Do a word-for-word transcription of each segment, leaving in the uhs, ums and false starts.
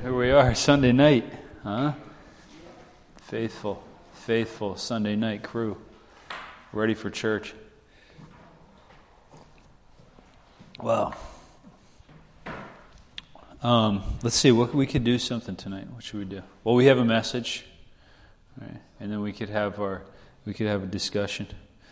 Here we are, Sunday night, huh? Faithful, faithful Sunday night crew, ready for church. Wow. Um, let's see, what we could do something tonight. What should we do? Well, we have a message, right? And then we could have our, we could have a discussion.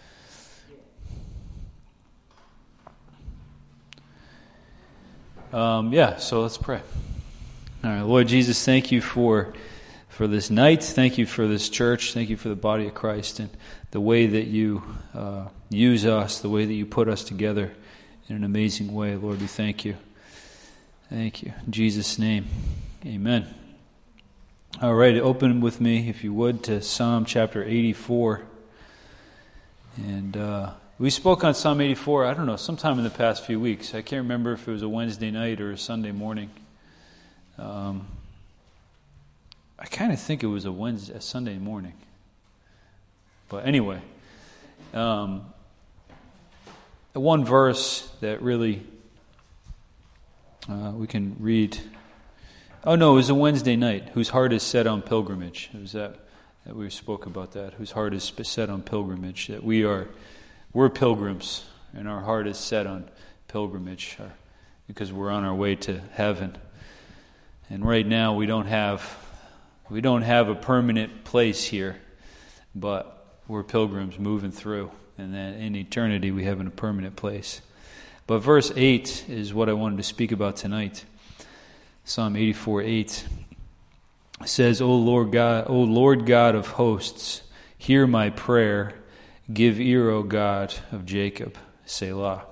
Um, yeah, so let's pray. All right, Lord Jesus, thank you for for this night. Thank you for this church. Thank you for the body of Christ and the way that you uh, use us, the way that you put us together in an amazing way. Lord, we thank you. Thank you. In Jesus' name, amen. All right, open with me, if you would, to Psalm chapter eighty-four. And uh, we spoke on Psalm eighty-four, I don't know, sometime in the past few weeks. I can't remember if it was a Wednesday night or a Sunday morning. Um, I kind of think it was a Wednesday, a Sunday morning. But anyway, um, one verse that really uh, we can read. Oh no, it was a Wednesday night. Whose heart is set on pilgrimage. It was that that we spoke about that. Whose heart is set on pilgrimage. That we are, we're pilgrims, and our heart is set on pilgrimage because we're on our way to heaven. And right now we don't have we don't have a permanent place here, but we're pilgrims moving through, and then in eternity we have a permanent place. But verse eight is what I wanted to speak about tonight. Psalm eighty-four eight says, "O Lord God, O Lord God of hosts, hear my prayer. Give ear, O God of Jacob, Selah."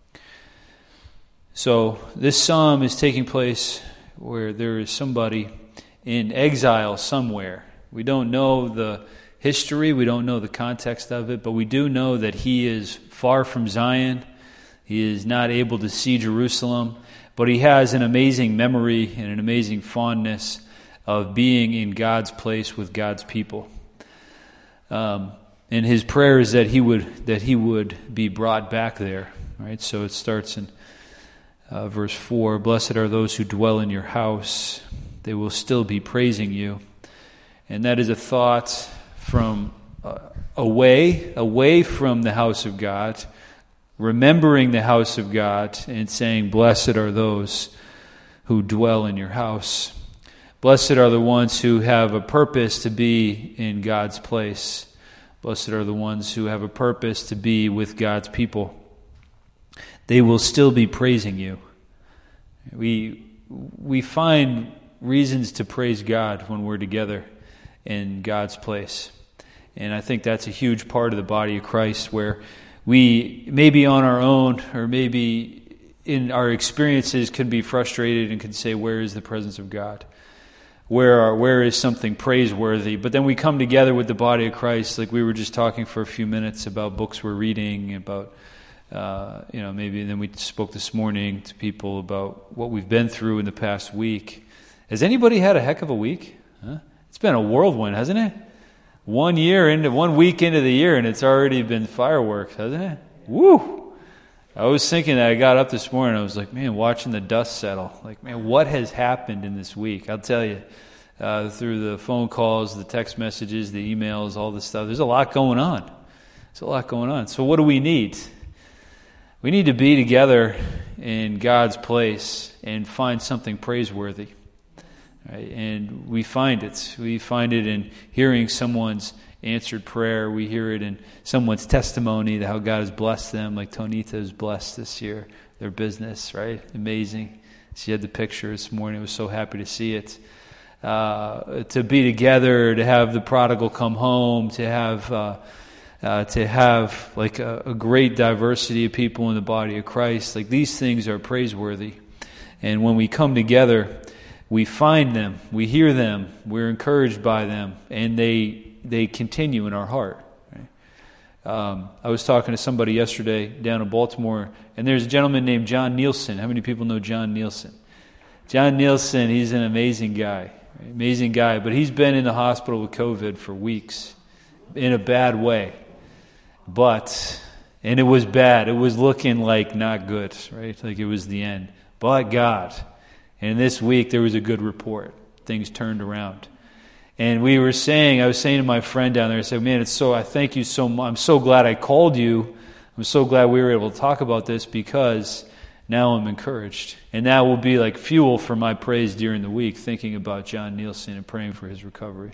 So this psalm is taking place where there is somebody in exile somewhere. We don't know the history, we don't know the context of it, but we do know that he is far from Zion. He is not able to see Jerusalem, but he has an amazing memory and an amazing fondness of being in God's place with God's people. Um, and his prayer is that he would that he would be brought back there. Right? So it starts in Uh, verse four, "Blessed are those who dwell in your house. They will still be praising you." And that is a thought from uh, away, away from the house of God, remembering the house of God and saying, "Blessed are those who dwell in your house." Blessed are the ones who have a purpose to be in God's place. Blessed are the ones who have a purpose to be with God's people. They will still be praising you. We we find reasons to praise God when we're together in God's place. And I think that's a huge part of the body of Christ, where we maybe on our own or maybe in our experiences can be frustrated and can say, where is the presence of God? Where are, where is something praiseworthy? But then we come together with the body of Christ, like we were just talking for a few minutes about books we're reading, about Uh, you know, maybe, and then we spoke this morning to people about what we've been through in the past week. Has anybody had a heck of a week? Huh? It's been a whirlwind, hasn't it? One year into, one week into the year, and it's already been fireworks, hasn't it? Woo! I was thinking that I got up this morning, I was like, man, watching the dust settle. Like, man, what has happened in this week? I'll tell you, uh, through the phone calls, the text messages, the emails, all this stuff, there's a lot going on. There's a lot going on. So what do we need? We need to be together in God's place and find something praiseworthy. Right? And we find it. We find it in hearing someone's answered prayer. We hear it in someone's testimony, how God has blessed them, like Tonita has blessed this year, their business, right? Amazing. She had the picture this morning. I was so happy to see it. Uh, to be together, to have the prodigal come home, to have... Uh, Uh, to have like a, a great diversity of people in the body of Christ. Like these things are praiseworthy. And when we come together, we find them, we hear them, we're encouraged by them, and they they continue in our heart. Right? Um, I was talking to somebody yesterday down in Baltimore, and there's a gentleman named John Nielsen. How many people know John Nielsen? John Nielsen, he's an amazing guy. Right? Amazing guy, but he's been in the hospital with COVID for weeks in a bad way. But, and it was bad. It was looking like not good, right? Like it was the end. But God, And this week there was a good report. Things turned around. And we were saying, I was saying to my friend down there, I said, man, it's so, I thank you so much. I'm so glad I called you. I'm so glad we were able to talk about this because now I'm encouraged. And that will be like fuel for my praise during the week, thinking about John Nielsen and praying for his recovery.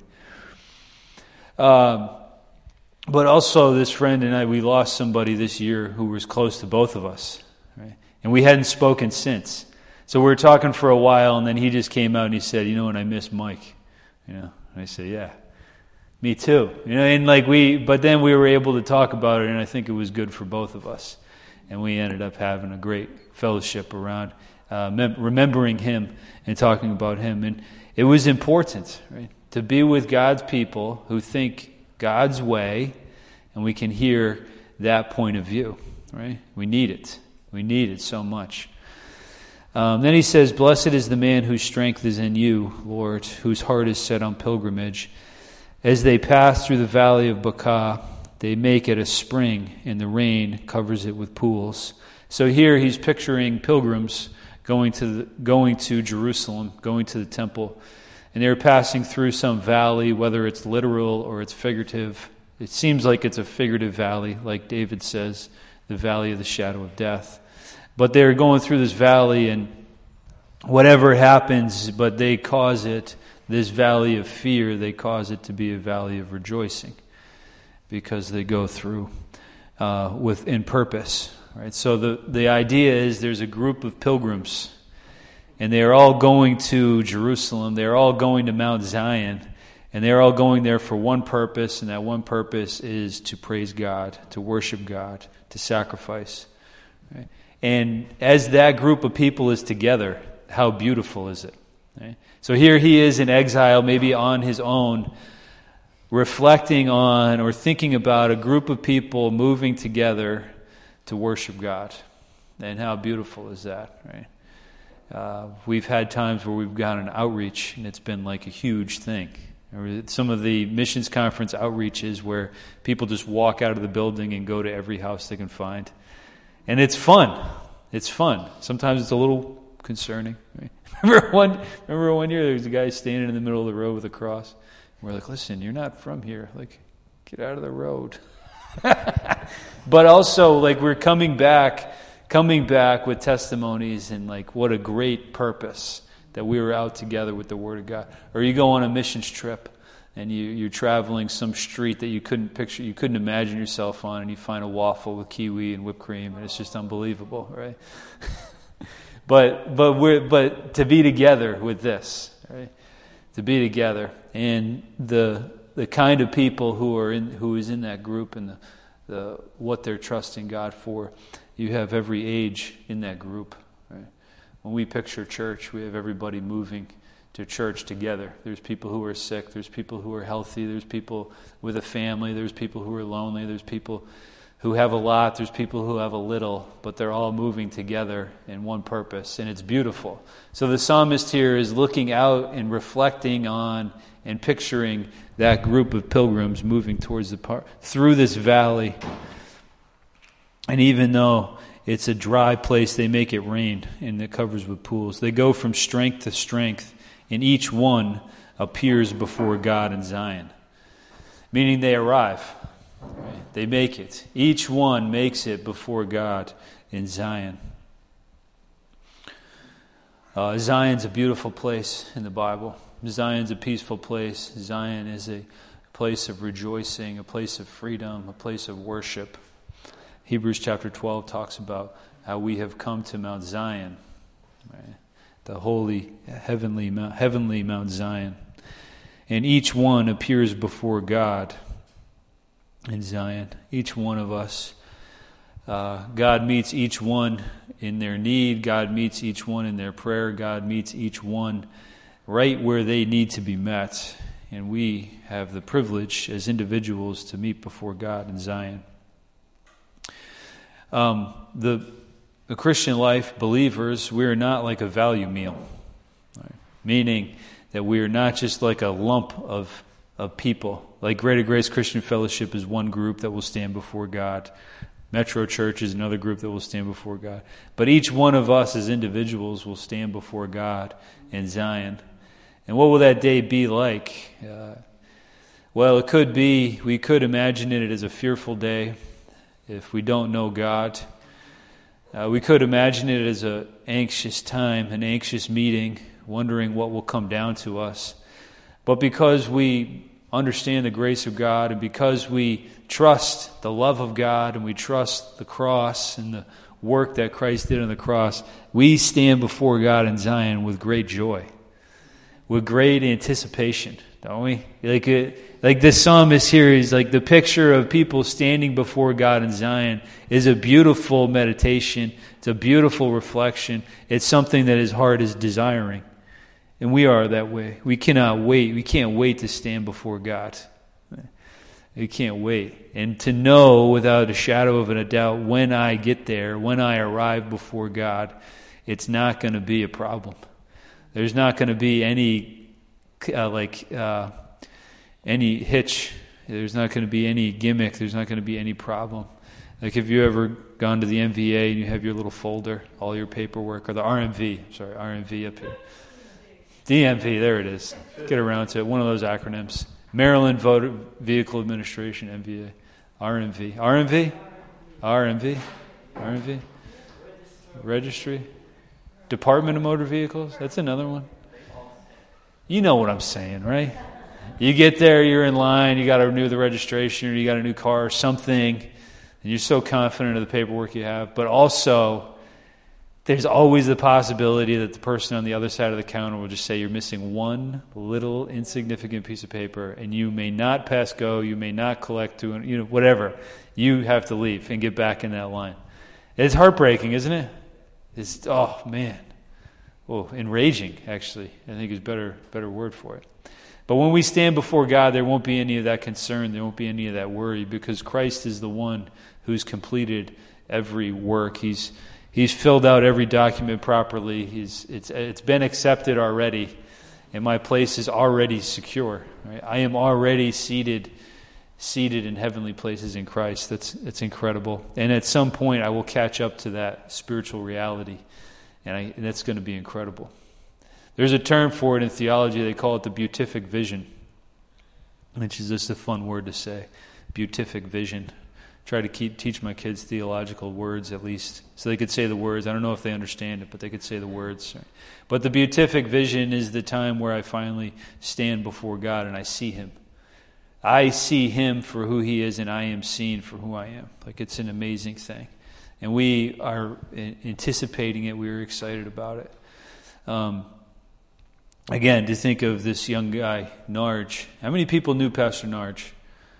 Um, but also this friend and I, we lost somebody this year who was close to both of us. Right? And we hadn't spoken since. So we were talking for a while, and then he just came out and he said, you know what, I miss Mike. You know, and I said, yeah, me too. You know, and like we, but then we were able to talk about it, and I think it was good for both of us. And we ended up having a great fellowship around uh, mem- remembering him and talking about him. And it was important, right, to be with God's people who think God's way, and we can hear that point of view, right? We need it. We need it so much. Um, then he says, blessed is the man whose strength is in you, Lord, whose heart is set on pilgrimage. As they pass through the valley of Baca, they make it a spring, and the rain covers it with pools. So here he's picturing pilgrims going to the, going to Jerusalem, going to the temple, and they're passing through some valley, whether it's literal or it's figurative. It seems like it's a figurative valley, like David says, the valley of the shadow of death. But they're going through this valley, and whatever happens, but they cause it, this valley of fear, they cause it to be a valley of rejoicing because they go through uh, with in purpose. Right? So the, the idea is there's a group of pilgrims, and they are all going to Jerusalem. They're all going to Mount Zion, and they're all going there for one purpose, and that one purpose is to praise God, to worship God, to sacrifice. Right? And as that group of people is together, how beautiful is it? Right? So here he is in exile, maybe on his own, reflecting on or thinking about a group of people moving together to worship God. And how beautiful is that, right? Uh, we've had times where we've gone an outreach, and it's been like a huge thing. Or some of the missions conference outreaches where people just walk out of the building and go to every house they can find. And it's fun. It's fun. Sometimes it's a little concerning. Right? Remember one remember one year there was a guy standing in the middle of the road with a cross. And we're like, listen, you're not from here. Like, get out of the road. But also, like, we're coming back, coming back with testimonies and, like, what a great purpose that we were out together with the Word of God. Or you go on a missions trip, and you, you're traveling some street that you couldn't picture, you couldn't imagine yourself on, and you find a waffle with kiwi and whipped cream, and it's just unbelievable, right? but but we're but to be together with this, right? To be together, and the the kind of people who are in who is in that group, and the, the what they're trusting God for, you have every age in that group, right? When we picture church, we have everybody moving to church together. There's people who are sick, there's people who are healthy, there's people with a family, there's people who are lonely, there's people who have a lot, there's people who have a little, but they're all moving together in one purpose, and it's beautiful. So the psalmist here is looking out and reflecting on and picturing that group of pilgrims moving towards the par- through this valley. And even though it's a dry place, they make it rain, and it covers with pools. They go from strength to strength, and each one appears before God in Zion. Meaning they arrive. Right? They make it. Each one makes it before God in Zion. Uh, Zion's a beautiful place in the Bible. Zion's a peaceful place. Zion is a place of rejoicing, a place of freedom, a place of worship. Hebrews chapter twelve talks about how we have come to Mount Zion, right? The holy, heavenly Mount, heavenly Mount Zion. And each one appears before God in Zion. Each one of us. Uh, God meets each one in their need. God meets each one in their prayer. God meets each one right where they need to be met. And we have the privilege as individuals to meet before God in Zion. Um, the The Christian life, believers, we are not like a value meal, right? Meaning that we are not just like a lump of of people. Like Greater Grace Christian Fellowship is one group that will stand before God Metro Church is another group that will stand before God. But each one of us as individuals will stand before God in Zion. And what will that day be like? Uh, well, it could be, we could imagine it as a fearful day if we don't know God. Uh, we could imagine it as an anxious time, an anxious meeting, wondering what will come down to us. But because we understand the grace of God, and because we trust the love of God, and we trust the cross and the work that Christ did on the cross, we stand before God in Zion with great joy, with great anticipation, don't we? Like it, like this psalmist here is like the picture of people standing before God in Zion is a beautiful meditation. It's a beautiful reflection. It's something that his heart is desiring. And we are that way. We cannot wait. We can't wait to stand before God. We can't wait. And to know without a shadow of a doubt when I get there, when I arrive before God, it's not going to be a problem. There's not going to be any uh, like uh, any hitch. There's not going to be any gimmick. There's not going to be any problem. Like have you ever gone to the M V A and you have your little folder, all your paperwork, or the R M V, sorry, R M V up here. D M V, there it is. Get around to it. One of those acronyms. Maryland Motor Vehicle Administration, M V A. R M V. R M V? R M V? R M V? Registry? Department of Motor Vehicles? That's another one. You know what I'm saying, right? You get there, you're in line, you got to renew the registration, or you got a new car or something, and you're so confident of the paperwork you have, but also there's always the possibility that the person on the other side of the counter will just say you're missing one little insignificant piece of paper, and you may not pass go, you may not collect to, you know, whatever. You have to leave and get back in that line. It's heartbreaking, isn't it? It's, oh man, well, enraging. Actually, I think is better better word for it. But when we stand before God, there won't be any of that concern. There won't be any of that worry, because Christ is the one who's completed every work. He's He's filled out every document properly. He's, it's, it's been accepted already, and my place is already secure. Right? I am already seated seated in heavenly places in Christ. That's, that's incredible. And at some point, I will catch up to that spiritual reality, and, I, and that's going to be incredible. There's a term for it in theology. They call it the beatific vision, which is just a fun word to say, beatific vision. Try to keep teach my kids theological words at least, so they could say the words. I don't know if they understand it, but they could say the words. But the beatific vision is the time where I finally stand before God and I see Him. I see Him for who He is, and I am seen for who I am. Like, it's an amazing thing. And we are anticipating it. We are excited about it. Um, again, to think of this young guy, Narge. How many people knew Pastor Narge?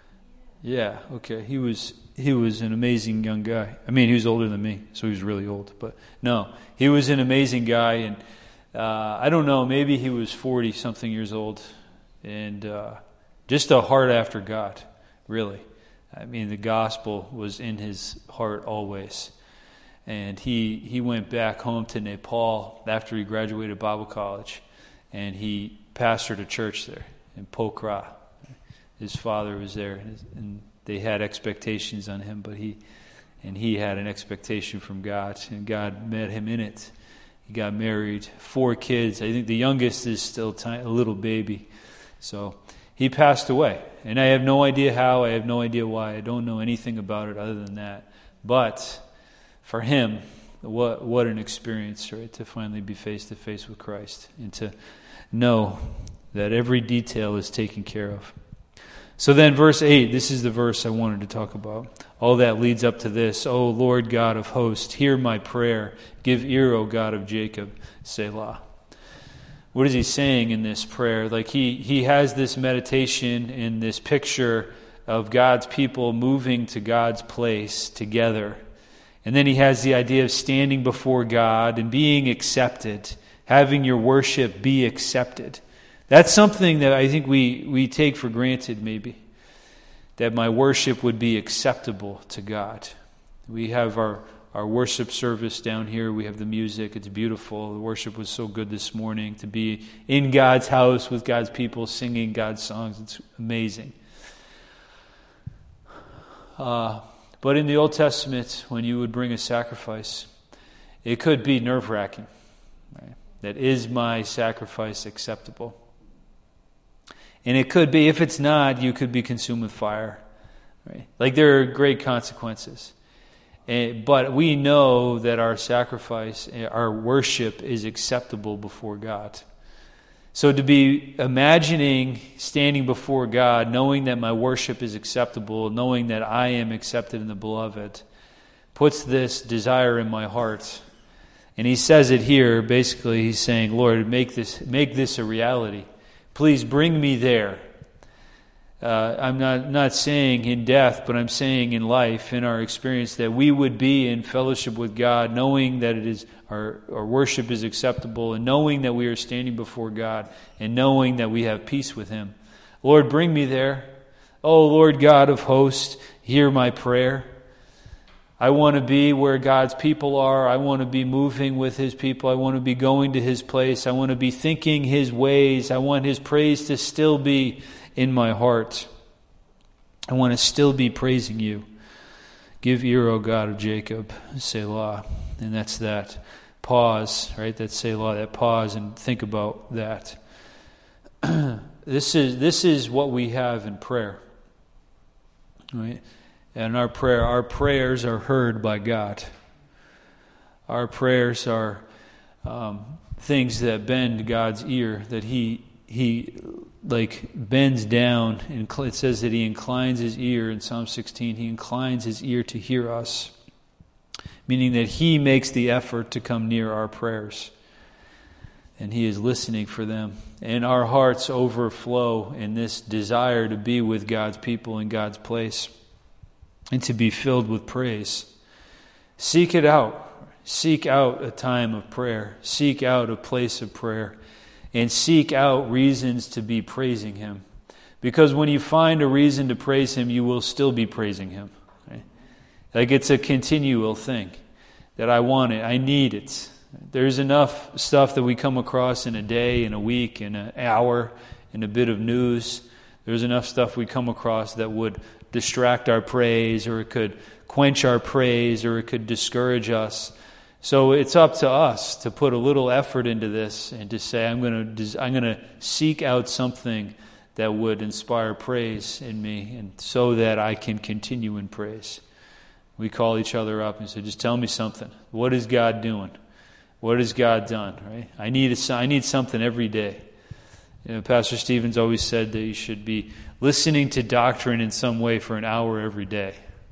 Yeah, okay. He was... He was an amazing young guy. I mean, he was older than me, so he was really old. But no, he was an amazing guy, and uh, I don't know, maybe he was forty-something years old, and uh, just a heart after God, really. I mean, the gospel was in his heart always. And he, he went back home to Nepal after he graduated Bible college, and he pastored a church there in Pokhara. His father was there, and they had expectations on him, but he and he had an expectation from God, and God met him in it. He got married, four kids. I think the youngest is still tiny, a little baby. So he passed away, and I have no idea how. I have no idea why. I don't know anything about it other than that. But for him, what what an experience, right? To finally be face to face with Christ and to know that every detail is taken care of. So then verse eight, this is the verse I wanted to talk about. All that leads up to this. O Lord God of hosts, hear my prayer. Give ear, O God of Jacob. Selah. What is he saying in this prayer? Like he, he has this meditation in this picture of God's people moving to God's place together. And then he has the idea of standing before God and being accepted, having your worship be accepted. That's something that I think we, we take for granted, maybe, that my worship would be acceptable to God. We have our, our worship service down here. We have the music. It's beautiful. The worship was so good this morning to be in God's house with God's people singing God's songs. It's amazing. Uh, But in the Old Testament, when you would bring a sacrifice, it could be nerve-wracking. Right? That is my sacrifice acceptable? And it could be, if it's not, you could be consumed with fire. Right? Like there are great consequences. And, but we know that our sacrifice, our worship is acceptable before God. So to be imagining standing before God, knowing that my worship is acceptable, knowing that I am accepted in the Beloved, puts this desire in my heart. And he says it here, basically he's saying, Lord, make this make this a reality. Please bring me there. Uh, I'm not, not saying in death, but I'm saying in life, in our experience, that we would be in fellowship with God, knowing that it is our, our worship is acceptable, and knowing that we are standing before God, and knowing that we have peace with Him. Lord, bring me there. Oh, Lord God of hosts, hear my prayer. I want to be where God's people are. I want to be moving with His people. I want to be going to His place. I want to be thinking His ways. I want His praise to still be in my heart. I want to still be praising You. Give ear, O God of Jacob, Selah. And that's that. Pause, right? That's Selah, that pause and think about that. This is this is what we have in prayer. Right? And our prayer, our prayers are heard by God. Our prayers are um, things that bend God's ear, that He He like bends down, and it says that He inclines His ear in Psalm sixteen. He inclines His ear to hear us, meaning that He makes the effort to come near our prayers, and He is listening for them. And our hearts overflow in this desire to be with God's people in God's place, and to be filled with praise. Seek it out. Seek out a time of prayer. Seek out a place of prayer. And seek out reasons to be praising Him. Because when you find a reason to praise Him, you will still be praising Him. Right? Like it's a continual thing. That I want it. I need it. There's enough stuff that we come across in a day, in a week, in an hour, in a bit of news. There's enough stuff we come across that would distract our praise, or it could quench our praise, or it could discourage us. So it's up to us to put a little effort into this and to say, I'm going to I'm going to seek out something that would inspire praise in me, and so that I can continue in praise. We call each other up and say, just tell me something. What is God doing? What has God done? Right? I need a, I need something every day. You know, Pastor Stevens always said that you should be listening to doctrine in some way for an hour every day.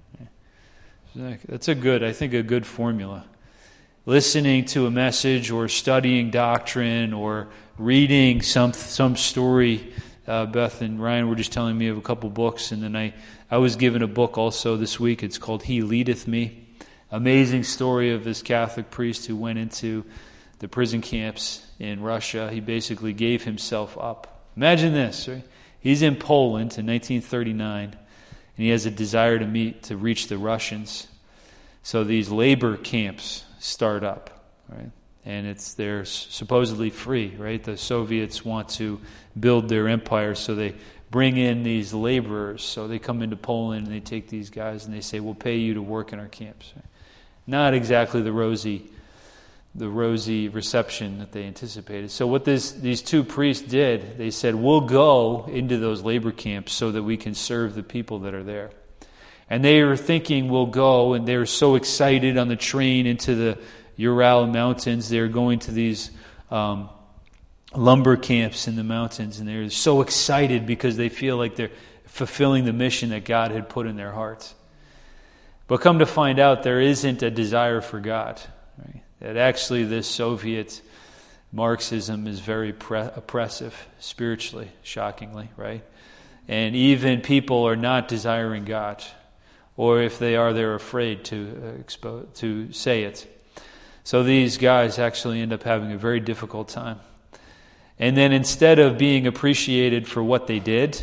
That's a good, I think, a good formula. Listening to a message, or studying doctrine, or reading some some story. Uh, Beth and Ryan were just telling me of a couple books, and then I, I was given a book also this week. It's called He Leadeth Me. Amazing story of this Catholic priest who went into the prison camps in Russia. He basically gave himself up. Imagine this, right? He's in Poland in nineteen thirty-nine, and he has a desire to meet, to reach the Russians. So these labor camps start up, right? And it's they're supposedly free, right? The Soviets want to build their empire, so they bring in these laborers. So they come into Poland and they take these guys and they say, "We'll pay you to work in our camps." Not exactly the rosy, the rosy reception that they anticipated. So what this these two priests did, they said, "We'll go into those labor camps so that we can serve the people that are there." And they were thinking, we'll go, and they were so excited on the train into the Ural Mountains. They were going to these um, lumber camps in the mountains, and they're so excited because they feel like they're fulfilling the mission that God had put in their hearts. But come to find out, there isn't a desire for God. Right? That actually this Soviet Marxism is very pre- oppressive spiritually, shockingly, right? And even people are not desiring God. Or if they are, they're afraid to uh, expose, to say it. So these guys actually end up having a very difficult time. And then instead of being appreciated for what they did,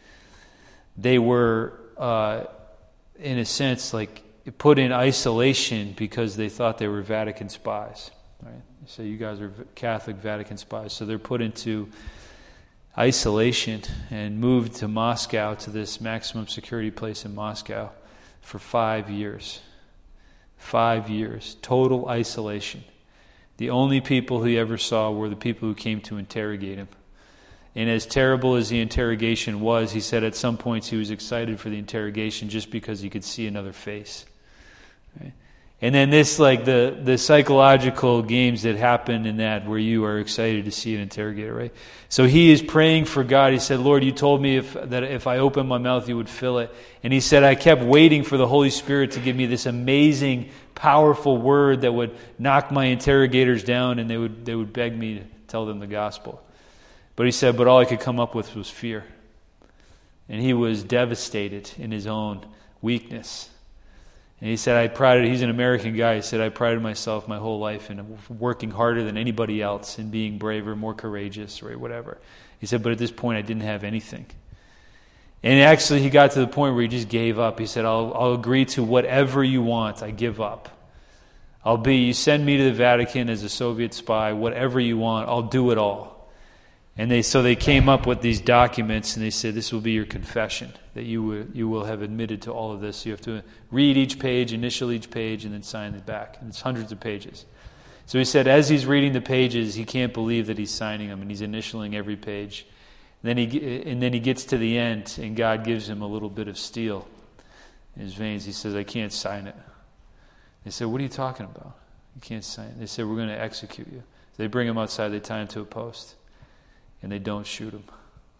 they were, uh, in a sense, like put in isolation because they thought they were Vatican spies. Right? So you guys are Catholic Vatican spies. So they're put into isolation and moved to Moscow, to this maximum security place in Moscow, for five years. Five years. Total isolation. The only people he ever saw were the people who came to interrogate him. And as terrible as the interrogation was, he said at some points he was excited for the interrogation just because he could see another face. Right? And then this, like the, the psychological games that happen in that where you are excited to see an interrogator, right? So he is praying for God. He said, Lord, you told me if, that if I opened my mouth, you would fill it. And he said, I kept waiting for the Holy Spirit to give me this amazing, powerful word that would knock my interrogators down and they would, they would beg me to tell them the gospel. But he said, but all I could come up with was fear. And he was devastated in his own weakness. And he said, I prided, he's an American guy, he said, I prided myself my whole life in working harder than anybody else and being braver, more courageous, or whatever. He said, but at this point I didn't have anything. And actually he got to the point where he just gave up. He said, I'll, I'll agree to whatever you want, I give up. I'll be, you send me to the Vatican as a Soviet spy, whatever you want, I'll do it all. And they so they came up with these documents, and they said, this will be your confession, that you will, you will have admitted to all of this. You have to read each page, initial each page, and then sign it back. And it's hundreds of pages. So he said, as he's reading the pages, he can't believe that he's signing them, and he's initialing every page. And then he, and then he gets to the end, and God gives him a little bit of steel in his veins. He says, I can't sign it. They said, what are you talking about? You can't sign it. They said, we're going to execute you. So they bring him outside, they tie him to a post. And they don't shoot him.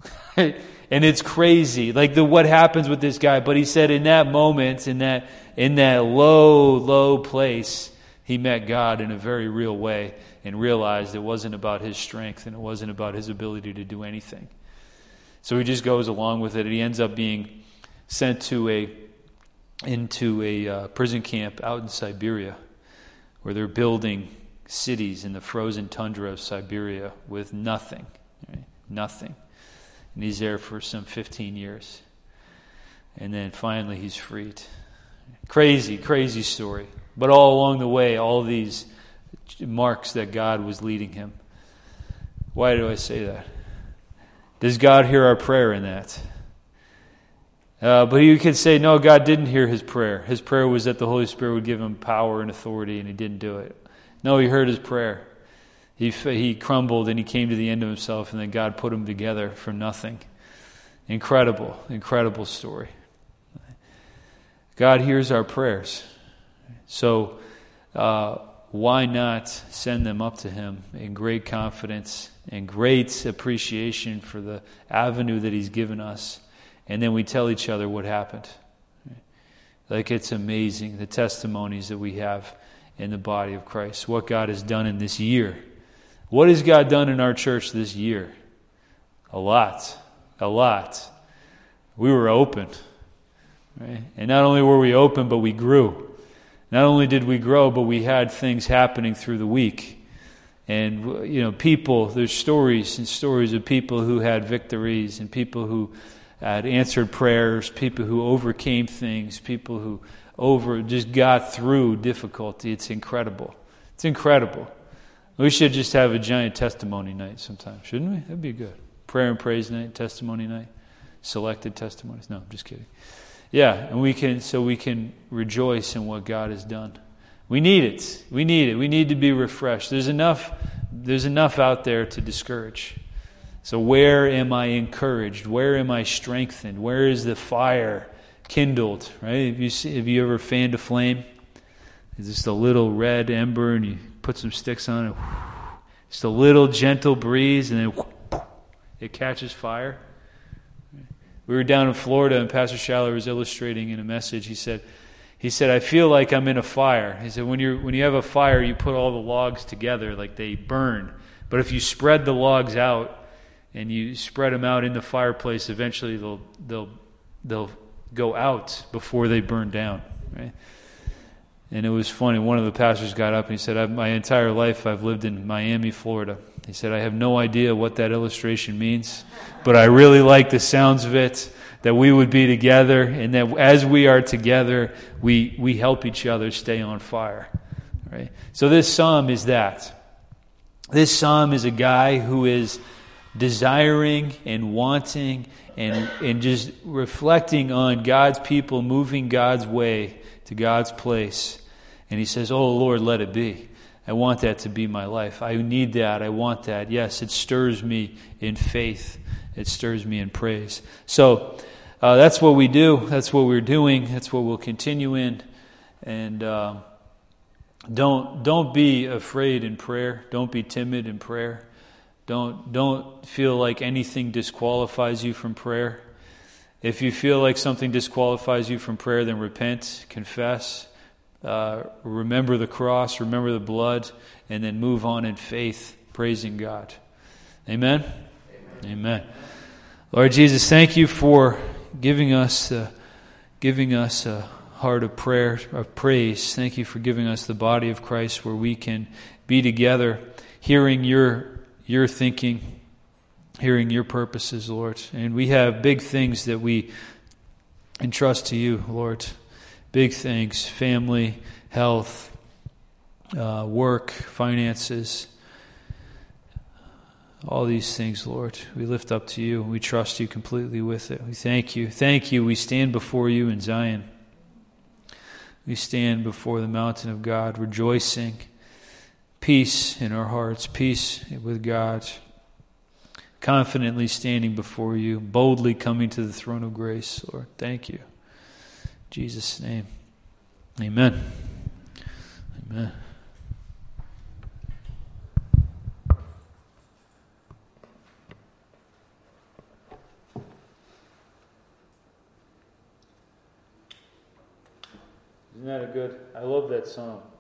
And it's crazy, like the what happens with this guy. But he said in that moment, in that in that low, low place, he met God in a very real way and realized it wasn't about his strength and it wasn't about his ability to do anything. So he just goes along with it, and he ends up being sent to a into a uh, prison camp out in Siberia, where they're building cities in the frozen tundra of Siberia with nothing. Right? Nothing. And he's there for some fifteen years. And then finally he's freed. Crazy, crazy story. But all along the way, all these marks that God was leading him. Why do I say that? Does God hear our prayer in that? Uh, but you could say, no, God didn't hear his prayer. His prayer was that the Holy Spirit would give him power and authority, and he didn't do it. No, he heard his prayer. He he crumbled and he came to the end of himself, and then God put him together from nothing. Incredible, incredible story. God hears our prayers. So uh, why not send them up to him in great confidence and great appreciation for the avenue that he's given us, and then we tell each other what happened. Like, it's amazing, the testimonies that we have in the body of Christ, what God has done in this year. What has God done in our church this year? A lot. A lot. We were open. Right? And not only were we open, but we grew. Not only did we grow, but we had things happening through the week. And, you know, people, there's stories and stories of people who had victories and people who had answered prayers, people who overcame things, people who over just got through difficulty. It's incredible. It's incredible. We should just have a giant testimony night sometime, shouldn't we? That'd be good. Prayer and praise night, testimony night, selected testimonies. No, I'm just kidding. Yeah, and we can so we can rejoice in what God has done. We need it. We need it. We need to be refreshed. There's enough. There's enough out there to discourage. So where am I encouraged? Where am I strengthened? Where is the fire kindled? Right? Have you see, have you ever fanned a flame? It's just a little red ember, and you put some sticks on it. Just a little gentle breeze, and then it catches fire. We were down in Florida, and Pastor Schaller was illustrating in a message. He said, "He said I feel like I'm in a fire." He said, "When you when you have a fire, you put all the logs together, like they burn. But if you spread the logs out and you spread them out in the fireplace, eventually they'll they'll they'll go out before they burn down." Right? And it was funny. One of the pastors got up and he said, "My entire life I've lived in Miami, Florida." He said, "I have no idea what that illustration means, but I really like the sounds of it, that we would be together, and that as we are together, we we help each other stay on fire." Right? So this psalm is that. This psalm is a guy who is desiring and wanting and, and just reflecting on God's people, moving God's way to God's place. And he says, oh, Lord, let it be. I want that to be my life. I need that. I want that. Yes, it stirs me in faith. It stirs me in praise. So uh, that's what we do. That's what we're doing. That's what we'll continue in. And uh, don't don't be afraid in prayer. Don't be timid in prayer. Don't don't feel like anything disqualifies you from prayer. If you feel like something disqualifies you from prayer, then repent, confess. Uh, remember the cross, remember the blood, and then move on in faith, praising God. Amen? Amen. Amen. Lord Jesus, thank you for giving us, uh, giving us a heart of prayer, of praise. Thank you for giving us the body of Christ where we can be together, hearing your your thinking, hearing your purposes, Lord. And we have big things that we entrust to you, Lord. Big things, family, health, uh, work, finances, all these things, Lord. We lift up to you. We trust you completely with it. We thank you. Thank you. We stand before you in Zion. We stand before the mountain of God, rejoicing, peace in our hearts, peace with God, confidently standing before you, boldly coming to the throne of grace, Lord. Thank you. In Jesus' name, amen. Amen. Isn't that a good? I love that song.